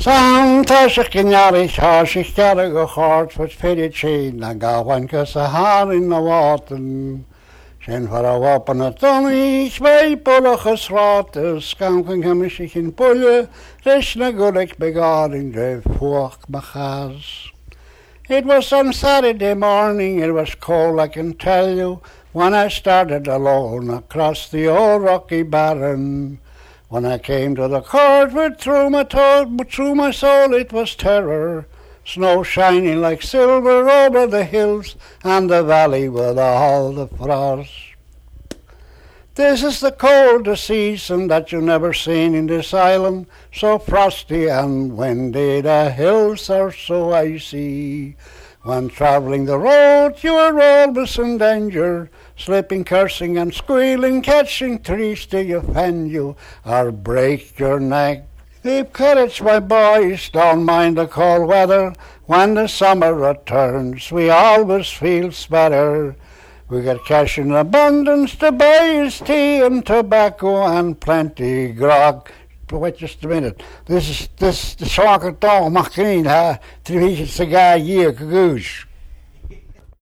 Santa Shikinari Hashi Karago Heart was Petty Chain, and Gawanka Sahar in the water. Shen for a weapon at Tommy, Sway Polochus Rotters, Skanking Hamish in Pulle, Rishna Gulek Begaring Drev Fork Machaz. It was on Saturday morning, it was cold, I can tell you, when I started alone across the old rocky barren. When I came to the court with through my soul it was terror, snow shining like silver over the hills and the valley with all the frost. This is the coldest season that you never seen in this island, so frosty and windy, the hills are so icy. When traveling the road you are always in danger, slipping, cursing and squealing, catching trees till you offend you or break your neck. Keep courage, my boys, don't mind the cold weather. When the summer returns, we always feels better. We got cash in abundance to buy us tea and tobacco and plenty grog. Wait just a minute. This is the soccer dog machine, television cigar year cagoose.